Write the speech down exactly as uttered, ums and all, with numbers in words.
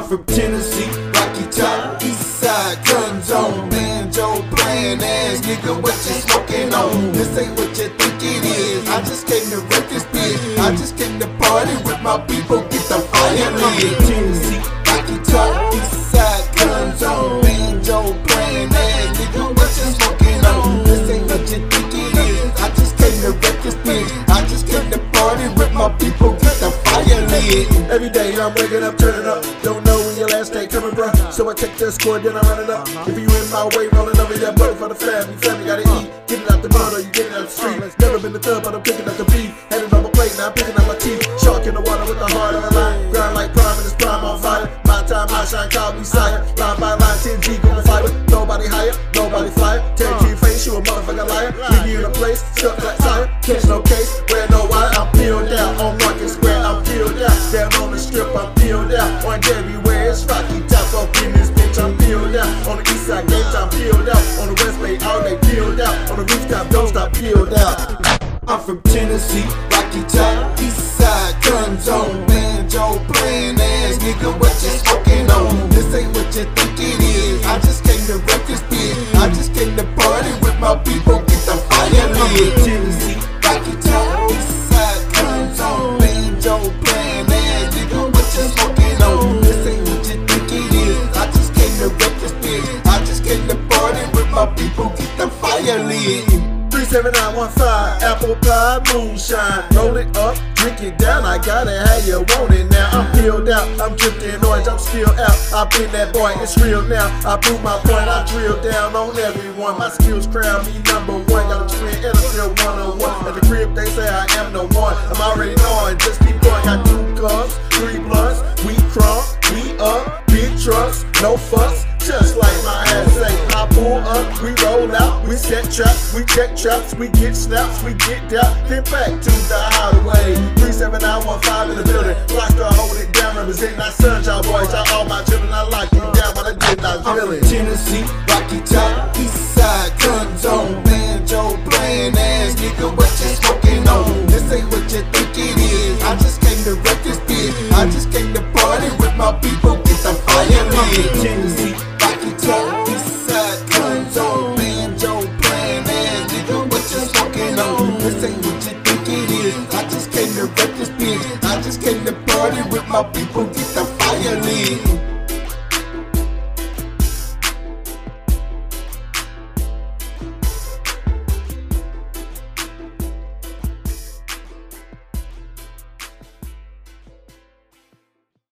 from Tennessee, Rocky Top, East Side, guns on, banjo playing ass nigga, what you smoking on? This ain't what you think it is. I just came to wreck this bitch. I just came to party with my people, get the fire lit. Tennessee, Rocky Top, East Side, guns on, banjo playing ass nigga, what you smoking on? This ain't what you think it is. I just came to wreck this bitch. I just came to party with my people, get the fire lit. Every day I'm waking up, turning up. Don't know when your last day coming, bruh. So I take the score, then I run it up. If you in my way, rolling over your butter for the family. Family gotta eat. Get it out the mud or you get it out the street. Never been the thug, but I'm picking up the beat. Had it on my plate, now I'm picking up my teeth. Shark in the water with the heart on the line. Grind like prime and it's prime on fire. My time, my shine, call me sire. Line by line, ten G gon' fight it. Nobody higher, nobody flyer. Take to your face, you a motherfucking liar. Leave you in a place, stuck like fire. Catch no case, wear no wire. I'm peeled out on Market Square, I'm peeled out. Down on the strip, I'm peeled out. On everywhere, it's Rocky Top up in this bitch, I'm peeled out. On the east side gates, I'm peeled out. On the west bay, all they peeled out. On the rooftop, don't stop, peeled out. I'm from Tennessee, Rocky Top, East Side, guns on, banjo playing ass nigga, what you smoking on? This ain't what you think it is. I just came to wreck this bitch. I just came to party with my people, get the fire lit. Tennessee, Rocky Top, East Side, guns on, banjo playing ass nigga, what you smoking on? This ain't what you think it is. I just came to wreck this bitch. I just came to party with my people, get the fire lit. three seven nine one five, apple pie, moonshine. Roll it up, drink it down. I got it how you want it now. I'm peeled out, I'm drifting orange, I'm still out. I've been that boy, it's real now. I prove my point, I drill down on everyone. My skills crown me number one. Got a twin and a still one on one. At the crib, they say I am the one. I'm already knowing, just keep going. Got two cups, three blunts, we crunk, we up, big trucks, no fuss. Just like my ass say, I pull up, we roll out, we set traps, we check traps, we get snaps, we get down, then back to the highway. three seven nine one five in the building, Rockstar hold it down, representing our sons, y'all boys, y'all all my children, I like you down, but I did not I'm feel from it. Tennessee,